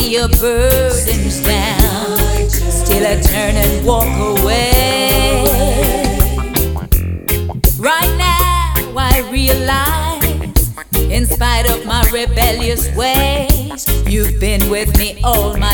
your burdens down. Still I turn and walk away. Right now I realize, in spite of my rebellious ways, you've been with me all my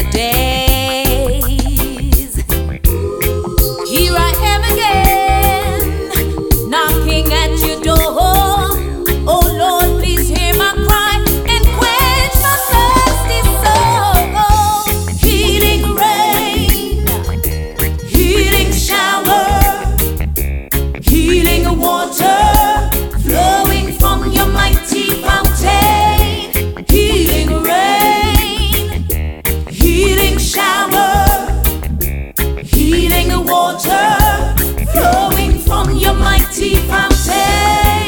days. Here I am again, knocking at your door. Oh Lord, please hear my cry and quench my thirsty soul. Healing rain, healing shower, healing water flowing from your mighty fountain. Healing rain, healing shower, healing water flowing from your mighty fountain.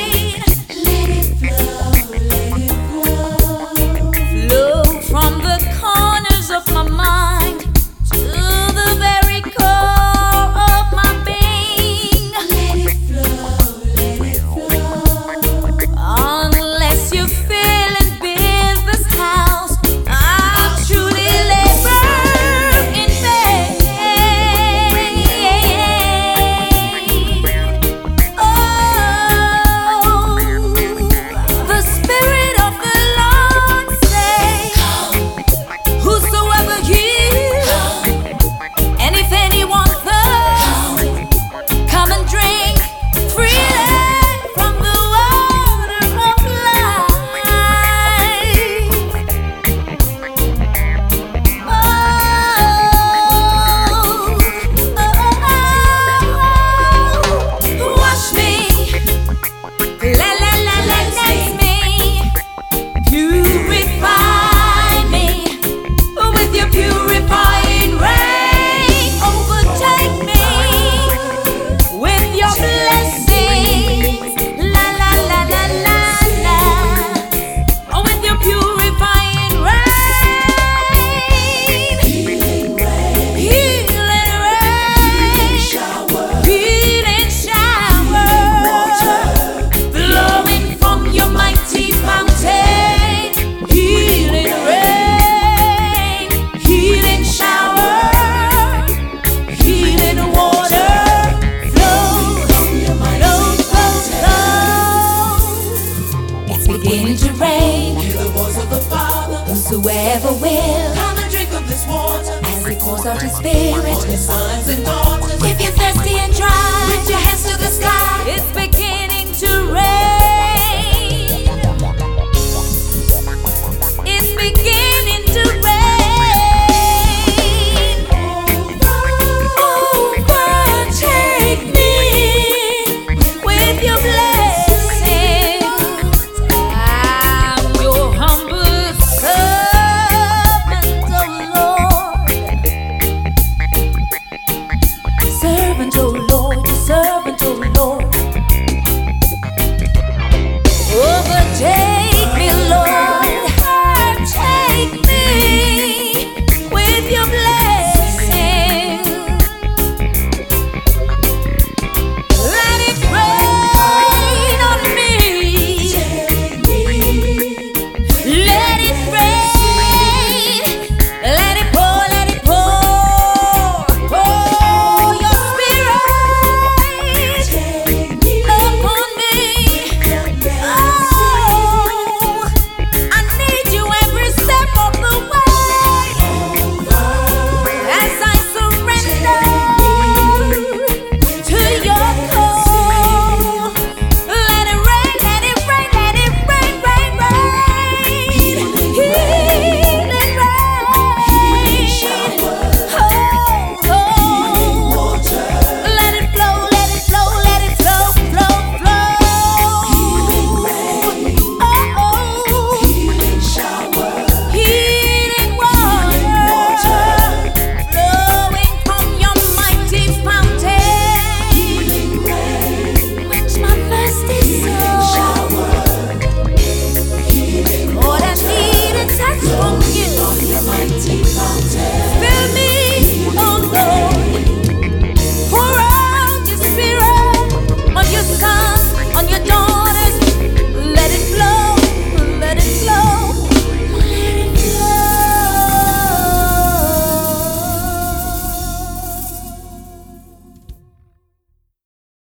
Whosoever will come and drink of this water, as He pours out His Spirit, His sons and daughters. If you're thirsty and dry, lift your